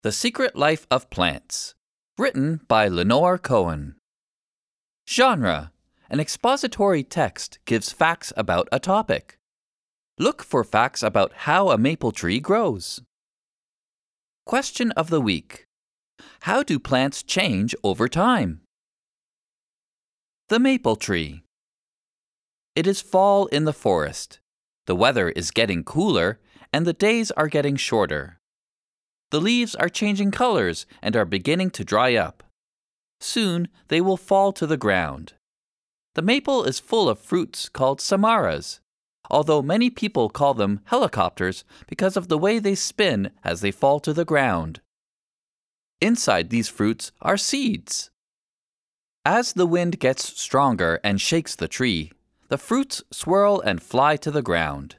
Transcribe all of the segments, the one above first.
The Secret Life of Plants, written by Lenore Cohen. Genre: an expository text gives facts about a topic. Look for facts about how a maple tree grows. Question of the week: how do plants change over time? The maple tree. It is fall in the forest. The weather is getting cooler and the days are getting shorter. The leaves are changing colors and are beginning to dry up. Soon they will fall to the ground. The maple is full of fruits called samaras, although many people call them helicopters because of the way they spin as they fall to the ground. Inside these fruits are seeds. As the wind gets stronger and shakes the tree, the fruits swirl and fly to the ground.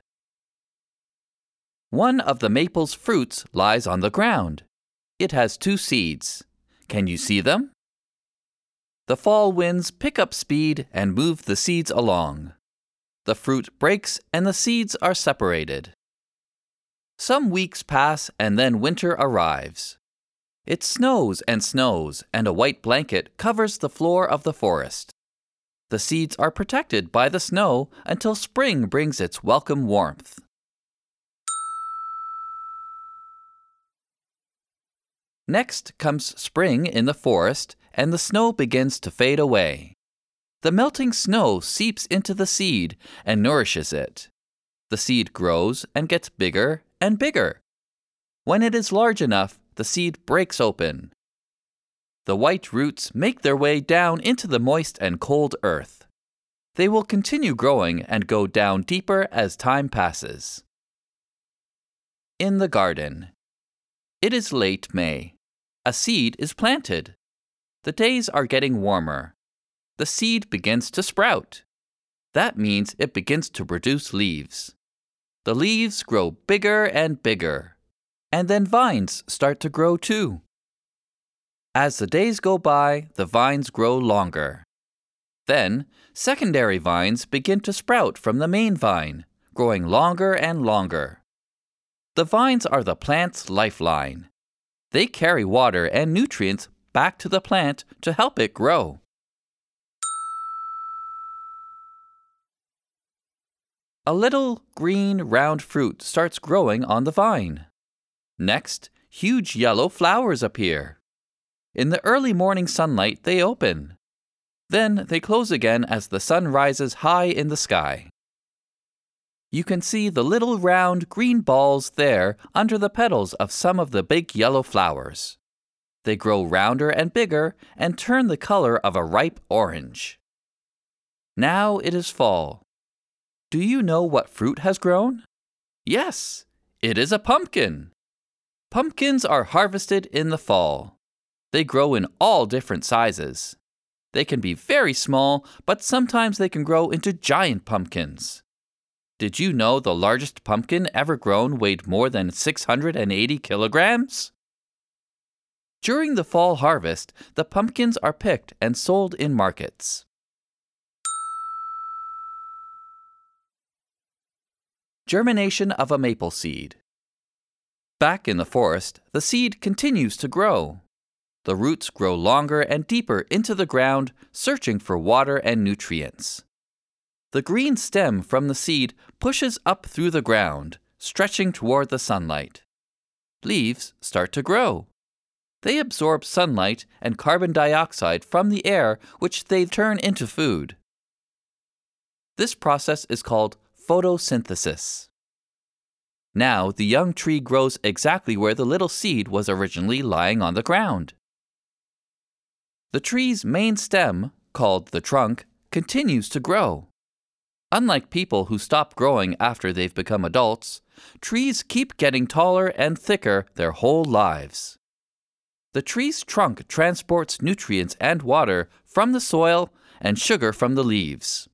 One of the maple's fruits lies on the ground. It has 2 seeds. Can you see them? The fall winds pick up speed and move the seeds along. The fruit breaks and the seeds are separated. Some weeks pass and then winter arrives. It snows and a white blanket covers the floor of the forest. The seeds are protected by the snow until spring brings its welcome warmth. Next comes spring in the forest, and the snow begins to fade away. The melting snow seeps into the seed and nourishes it. The seed grows and gets bigger and bigger. When it is large enough, the seed breaks open. The white roots make their way down into the moist and cold earth. They will continue growing and go down deeper as time passes. In the garden. It is late May. A seed is planted. The days are getting warmer. The seed begins to sprout. That means it begins to produce leaves. The leaves grow bigger and bigger. And then vines start to grow too. As the days go by, the vines grow longer. Then, secondary vines begin to sprout from the main vine, growing longer and longer. The vines are the plant's lifeline. They carry water and nutrients back to the plant to help it grow. A little green, round fruit starts growing on the vine. Next, huge yellow flowers appear. In the early morning sunlight, they open. Then they close again as the sun rises high in the sky. You can see the little round green balls there under the petals of some of the big yellow flowers. They grow rounder and bigger and turn the color of a ripe orange. Now it is fall. Do you know what fruit has grown? Yes, it is a pumpkin. Pumpkins are harvested in the fall. They grow in all different sizes. They can be very small, but sometimes they can grow into giant pumpkins. Did you know the largest pumpkin ever grown weighed more than 680 kilograms? During the fall harvest, the pumpkins are picked and sold in markets. Germination of a maple seed. Back in the forest, the seed continues to grow. The roots grow longer and deeper into the ground, searching for water and nutrients. The green stem from the seed pushes up through the ground, stretching toward the sunlight. Leaves start to grow. They absorb sunlight and carbon dioxide from the air, which they turn into food. This process is called photosynthesis. Now the young tree grows exactly where the little seed was originally lying on the ground. The tree's main stem, called the trunk, continues to grow. Unlike people who stop growing after they've become adults, trees keep getting taller and thicker their whole lives. The tree's trunk transports nutrients and water from the soil and sugar from the leaves.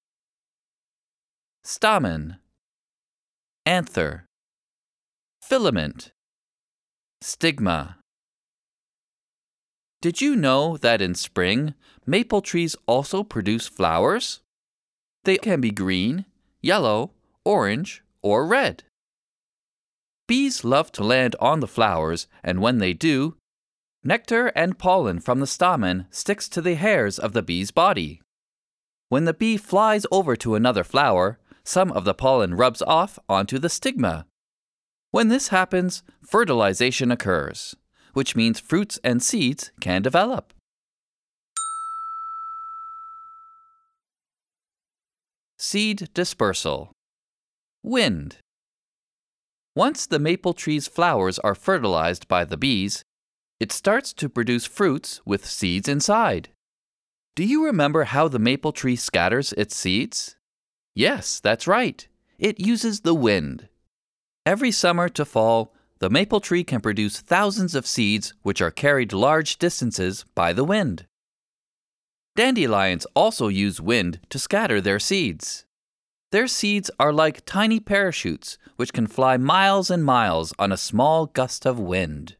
Stamen, anther, filament, stigma. Did you know that in spring, maple trees also produce flowers? They can be green, yellow, orange, or red. Bees love to land on the flowers, and when they do, nectar and pollen from the stamen sticks to the hairs of the bee's body. When the bee flies over to another flower, some of the pollen rubs off onto the stigma. When this happens, fertilization occurs, which means fruits and seeds can develop. Seed dispersal. Wind. Once the maple tree's flowers are fertilized by the bees, it starts to produce fruits with seeds inside. Do you remember how the maple tree scatters its seeds? Yes, that's right. It uses the wind. Every summer to fall, the maple tree can produce thousands of seeds which are carried large distances by the wind. Dandelions also use wind to scatter their seeds. Their seeds are like tiny parachutes which can fly miles and miles on a small gust of wind.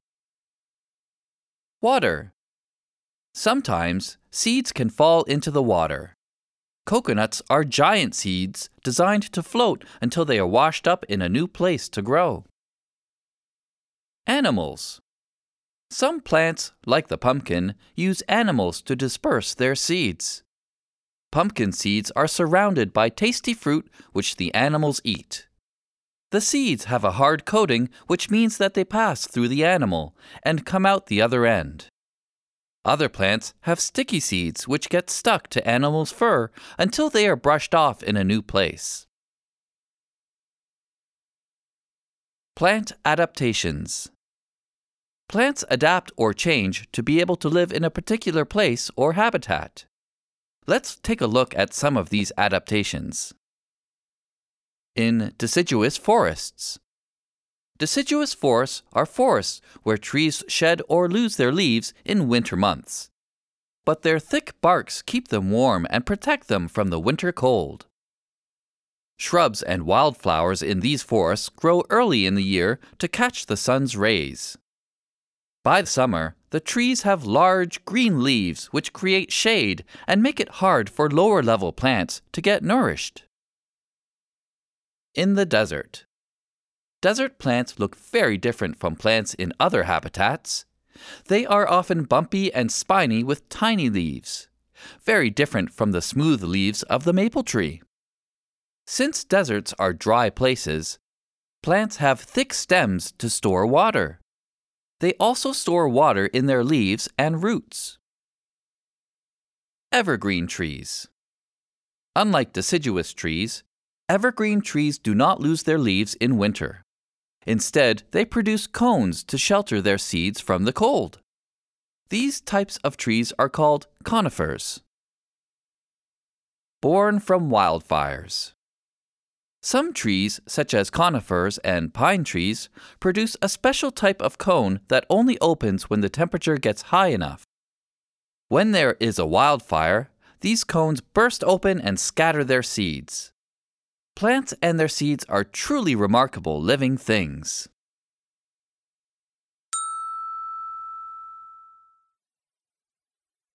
Water. Sometimes seeds can fall into the water. Coconuts are giant seeds designed to float until they are washed up in a new place to grow. Animals. Some plants, like the pumpkin, use animals to disperse their seeds. Pumpkin seeds are surrounded by tasty fruit which the animals eat. The seeds have a hard coating, which means that they pass through the animal and come out the other end. Other plants have sticky seeds which get stuck to animals' fur until they are brushed off in a new place. Plant adaptations. Plants adapt or change to be able to live in a particular place or habitat. Let's take a look at some of these adaptations. In deciduous forests. Deciduous forests are forests where trees shed or lose their leaves in winter months. But their thick barks keep them warm and protect them from the winter cold. Shrubs and wildflowers in these forests grow early in the year to catch the sun's rays. By summer, the trees have large green leaves which create shade and make it hard for lower-level plants to get nourished. In the desert. Desert plants look very different from plants in other habitats. They are often bumpy and spiny with tiny leaves, very different from the smooth leaves of the maple tree. Since deserts are dry places, plants have thick stems to store water. They also store water in their leaves and roots. Evergreen trees. Unlike deciduous trees, evergreen trees do not lose their leaves in winter. Instead, they produce cones to shelter their seeds from the cold. These types of trees are called conifers. Born from wildfires. Some trees, such as conifers and pine trees, produce a special type of cone that only opens when the temperature gets high enough. When there is a wildfire, these cones burst open and scatter their seeds. Plants and their seeds are truly remarkable living things.